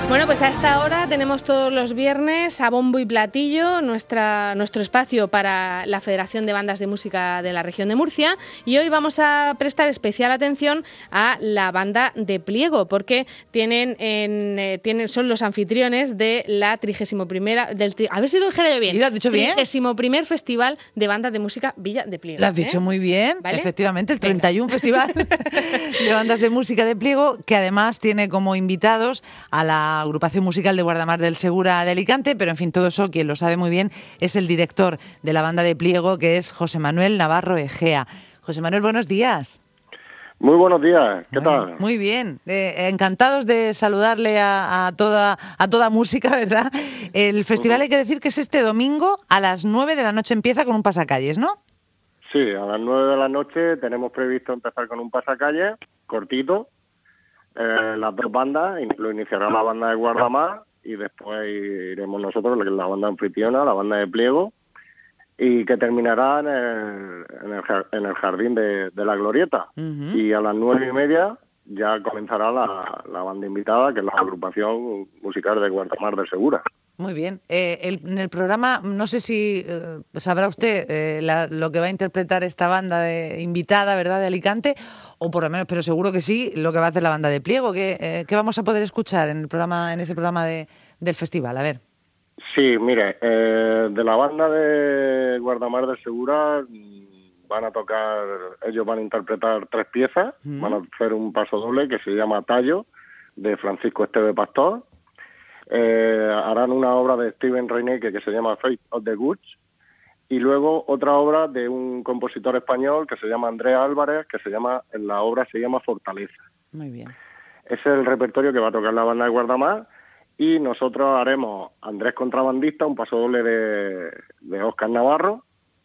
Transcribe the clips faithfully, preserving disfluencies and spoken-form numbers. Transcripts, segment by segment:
Bueno, pues a esta hora tenemos todos los viernes a bombo y platillo nuestra, nuestro espacio para la Federación de Bandas de Música de la Región de Murcia, y hoy vamos a prestar especial atención a la banda de Pliego, porque tienen, en, eh, tienen son los anfitriones de la trigésimo primera, del, a ver si lo dijera yo bien, ¿Sí, lo has dicho bien? trigésimo primer Festival de Bandas de Música Villa de Pliego. Lo has dicho ¿eh? muy bien, ¿Vale? Efectivamente, el treinta y uno Festival de Bandas de Música de Pliego, que además tiene como invitados a la agrupación musical de Guardamar del Segura de Alicante, pero en fin, todo eso, quien lo sabe muy bien, es el director de la banda de Pliego, que es José Manuel Navarro Egea. José Manuel, buenos días. Muy buenos días, ¿qué bueno, tal? Muy bien, eh, encantados de saludarle a, a, toda, a toda música, ¿verdad? El festival, uh-huh. hay que decir que es este domingo a las nueve de la noche, empieza con un pasacalles, ¿no? Sí, a las nueve de la noche tenemos previsto empezar con un pasacalles cortito. Eh, las dos bandas, lo iniciará la banda de Guardamar y después iremos nosotros, la banda anfitriona, la banda de Pliego, y que terminará en el, en el, en el jardín de, de la Glorieta. Uh-huh. Y a las nueve y media ya comenzará la, la banda invitada, que es la agrupación musical de Guardamar del Segura. Muy bien. Eh, el, en el programa, no sé si eh, sabrá usted eh, la, lo que va a interpretar esta banda de, invitada, ¿verdad?, de Alicante, o por lo menos, pero seguro que sí, lo que va a hacer la banda de Pliego. ¿Qué, eh, qué vamos a poder escuchar en el programa, en ese programa de, del festival? A ver. Sí, mire, eh, de la banda de Guardamar del Segura van a tocar, ellos van a interpretar tres piezas, mm. van a hacer un paso doble que se llama Tallo, de Francisco Esteve Pastor. Eh, harán una obra de Steven Reineke que se llama Fate of the Goods, y luego otra obra de un compositor español que se llama Andrea Álvarez, que se llama, la obra se llama Fortaleza. Muy bien. Ese es el repertorio que va a tocar la banda de Guardamar, y nosotros haremos Andrés Contrabandista, un paso doble de, de Óscar Navarro,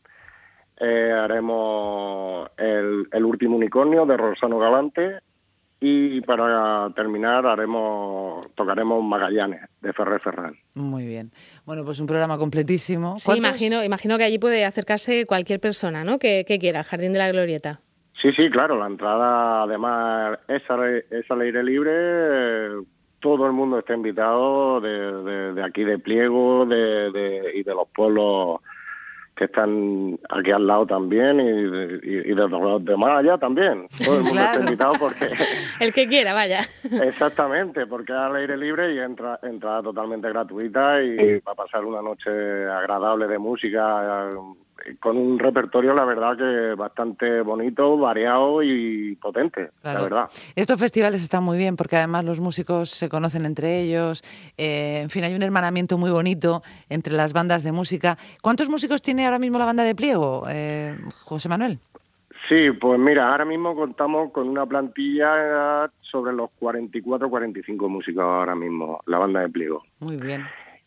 eh, haremos el, el Último Unicornio de Rosano Galante, y para terminar haremos tocaremos Magallanes de Ferrer Ferran. Muy bien. Bueno, pues un programa completísimo. Sí, imagino, imagino que allí puede acercarse cualquier persona, ¿no?, que, que quiera, al Jardín de la Glorieta. Sí, sí, claro, la entrada además es, es al aire libre, todo el mundo está invitado de, de, de aquí de Pliego de, de, y de los pueblos que están aquí al lado también, y, y, y de los demás allá también. Todo el mundo claro. está invitado porque... El que quiera, vaya. Exactamente, porque es al aire libre y entra entrada totalmente gratuita, y va a pasar una noche agradable de música, con un repertorio, la verdad, que bastante bonito, variado y potente, claro. la verdad. Estos festivales están muy bien porque además los músicos se conocen entre ellos, eh, en fin, hay un hermanamiento muy bonito entre las bandas de música. ¿Cuántos músicos tiene ahora mismo la banda de Pliego, eh, José Manuel? Sí, pues mira, ahora mismo contamos con una plantilla sobre los cuarenta y cuatro, cuarenta y cinco músicos ahora mismo, la banda de Pliego. Muy bien.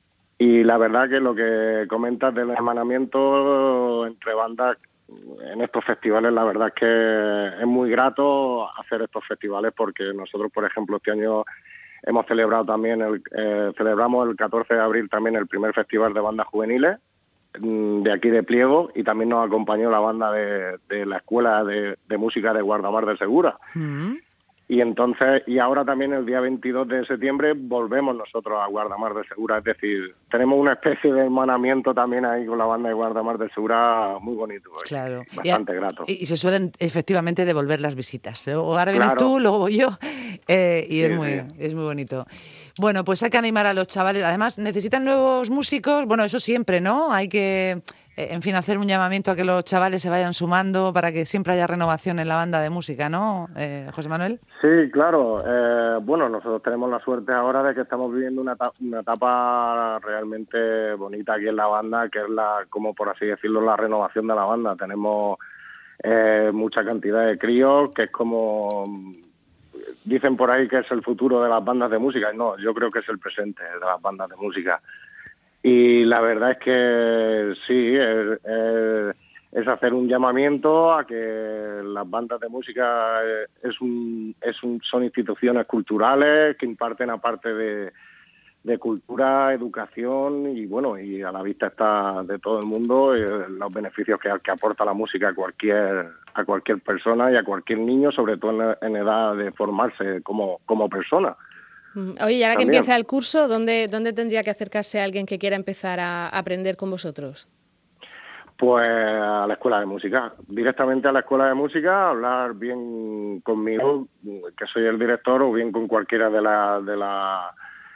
Y la verdad que lo que comentas del hermanamiento entre bandas en estos festivales, la verdad es que es muy grato hacer estos festivales, porque nosotros, por ejemplo, este año hemos celebrado también, el, eh, celebramos el catorce de abril también el primer festival de bandas juveniles de aquí de Pliego, y también nos acompañó la banda de, de la Escuela de, de Música de Guardamar del Segura. Mm-hmm. Y entonces, y ahora también el día veintidós de septiembre volvemos nosotros a Guardamar del Segura, es decir, tenemos una especie de hermanamiento también ahí con la banda de Guardamar del Segura muy bonito, claro. bastante y a, grato. Y se suelen efectivamente devolver las visitas, luego ahora vienes claro. tú, luego voy yo, eh, y sí, es muy sí. es muy bonito. Bueno, pues hay que animar a los chavales, además necesitan nuevos músicos, bueno, eso siempre, ¿no? Hay que... En fin, hacer un llamamiento a que los chavales se vayan sumando para que siempre haya renovación en la banda de música, ¿no, eh, José Manuel? Sí, claro. Eh, bueno, nosotros tenemos la suerte ahora de que estamos viviendo una etapa, una etapa realmente bonita aquí en la banda, que es la, como por así decirlo, la renovación de la banda. Tenemos eh, mucha cantidad de críos, que es como... Dicen por ahí que es el futuro de las bandas de música. No, yo creo que es el presente de las bandas de música. Y la verdad es que sí, es, es, es hacer un llamamiento a que las bandas de música es un, es un, son instituciones culturales que imparten, aparte de, de cultura, educación, y bueno, y a la vista está de todo el mundo eh, los beneficios que, que aporta la música a cualquier a cualquier persona y a cualquier niño, sobre todo en, en edad de formarse como, como persona. Oye, y ahora También. que empieza el curso, ¿dónde, ¿dónde tendría que acercarse alguien que quiera empezar a aprender con vosotros? Pues a la escuela de música, directamente a la escuela de música, hablar bien conmigo, que soy el director, o bien con cualquiera de la de la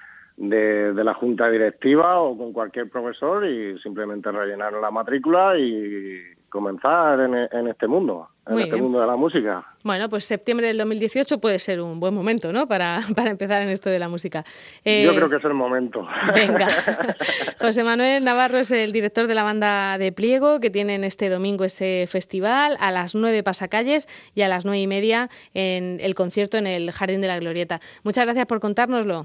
de, de la junta directiva o con cualquier profesor, y simplemente rellenar la matrícula y comenzar en, en este mundo, en Muy este bien. mundo de la música. Bueno, pues septiembre del dos mil dieciocho puede ser un buen momento, ¿no?, para, para empezar en esto de la música. Eh, Yo creo que es el momento. Venga. José Manuel Navarro es el director de la banda de Pliego, que tienen este domingo ese festival, a las nueve pasacalles y a las nueve y media en el concierto en el Jardín de la Glorieta. Muchas gracias por contárnoslo.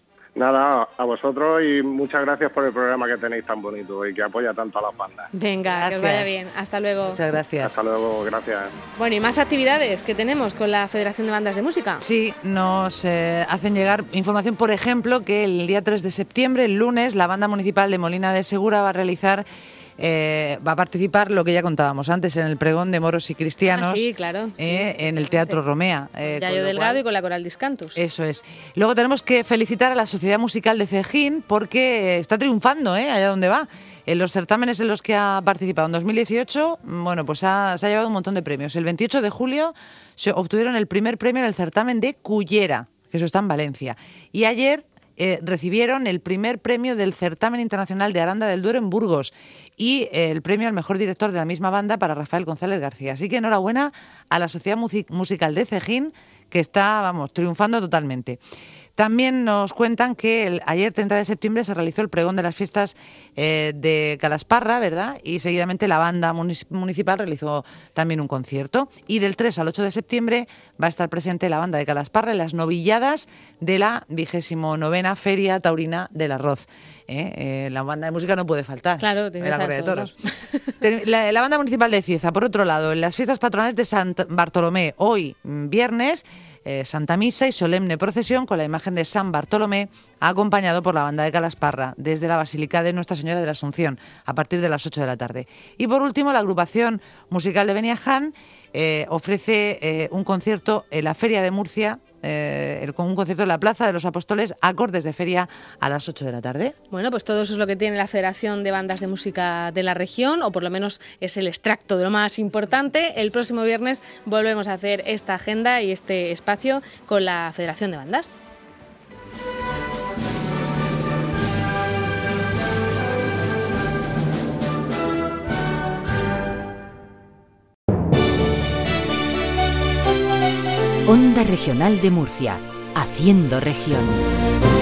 Nada, a vosotros, y muchas gracias por el programa que tenéis tan bonito y que apoya tanto a las bandas. Venga, Gracias. que os vaya bien. Hasta luego. Muchas gracias. Hasta luego, gracias. Bueno, y más actividades que tenemos con la Federación de Bandas de Música. Sí, nos eh, hacen llegar información, por ejemplo, que el día tres de septiembre, el lunes, la Banda Municipal de Molina de Segura va a realizar, eh, va a participar, lo que ya contábamos antes, en el pregón de moros y cristianos. Ah, sí, claro. eh, Sí, en el Teatro Romea. Eh, Yayo con lo Delgado cual- y con la Coral Discantus. Eso es. Luego tenemos que felicitar a la Sociedad Musical de Cejín porque está triunfando, ¿eh?, allá donde va. En los certámenes en los que ha participado en dos mil dieciocho, bueno, pues ha, se ha llevado un montón de premios. El veintiocho de julio se obtuvieron el primer premio en el certamen de Cullera, que eso está en Valencia. Y ayer eh, recibieron el primer premio del certamen internacional de Aranda del Duero en Burgos y eh, el premio al mejor director de la misma banda para Rafael González García. Así que enhorabuena a la Sociedad Musi- Musical de Cejín, que está, vamos, triunfando totalmente. También nos cuentan que el, ayer, treinta de septiembre, se realizó el pregón de las fiestas eh, de Calasparra, ¿verdad? Y seguidamente la banda munis- municipal realizó también un concierto. Y del tres al ocho de septiembre va a estar presente la banda de Calasparra en las novilladas de la vigésimo novena Feria Taurina del Arroz. ¿Eh? Eh, la banda de música no puede faltar. Claro, tiene en la que Correa de estar Toros. Ten- La, la banda municipal de Cieza, por otro lado, en las fiestas patronales de Sant Bartolomé, hoy mm, viernes, eh, Santa Misa y solemne procesión con la imagen de San Bartolomé, acompañado por la banda de Calasparra desde la Basílica de Nuestra Señora de la Asunción a partir de las ocho de la tarde. Y por último, la agrupación musical de Beniaján eh, ofrece eh, un concierto en la Feria de Murcia, eh, el- con un concierto en la Plaza de los Apóstoles, acordes de feria a las ocho de la tarde. Bueno, pues todo eso es lo que tiene la Federación de Bandas de Música de la región, o por lo menos es el extracto de lo más importante. El próximo viernes volvemos a hacer esta agenda y este espacio con la Federación de Bandas. Onda Regional de Murcia, haciendo región.